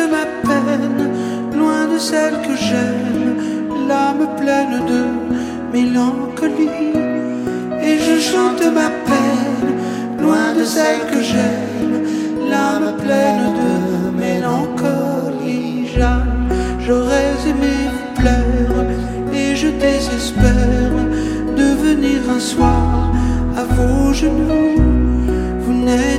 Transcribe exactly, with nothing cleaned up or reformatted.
ma peine, loin de celle que j'aime, l'âme pleine de mélancolie. Et je chante ma peine, loin de celle que j'aime, l'âme pleine de mélancolie. Jeanne, j'aurais aimé vous plaire, et je désespère de venir un soir à vos genoux. Vous n'êtes